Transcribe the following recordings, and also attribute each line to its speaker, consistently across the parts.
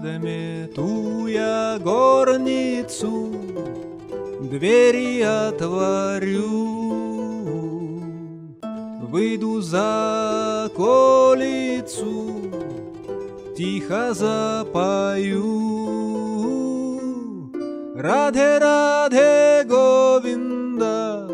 Speaker 1: Подмету горницу, двери отворю, выйду за околицу, тихо запою. Радhe Радhe Говинда,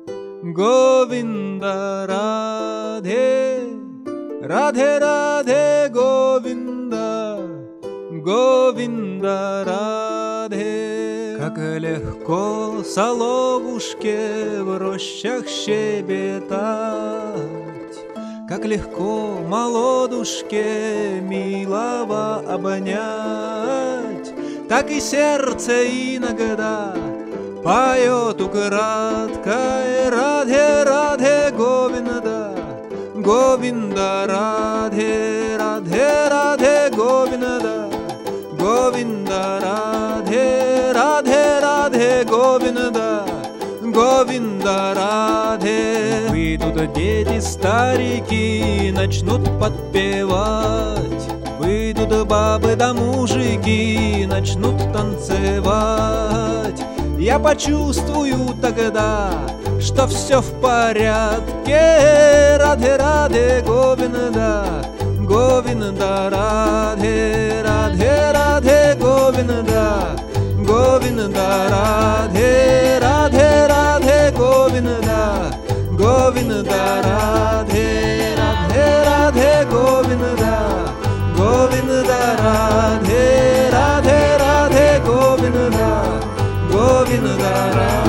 Speaker 1: Говинда Радhe, Радhe Радhe Говинда, Говинда Радhe. Как легко соловушке в рощах щебетать, как легко молодушке милого обнять, так и сердце иногда поет украдкой. Радhe Радhe Говинда, Говинда Радhe, Радhe Радhe Говинда, Говинда Радhe, Радhe Радhe Говинда, Говинда Радhe. Выйдут дети старики, начнут подпевать, выйдут бабы да мужики, начнут танцевать. Я почувствую тогда, что все в порядке. Радhe Радhe Говинда, Говинда Радhe, Радhe Радhe Говинда, Говинда Радhe, Радhe Радhe Говинда, Говинда Радhe, Радhe Радhe Говинда, Говинда Радhe, Радhe Радhe Говинда, Говинда Радhe.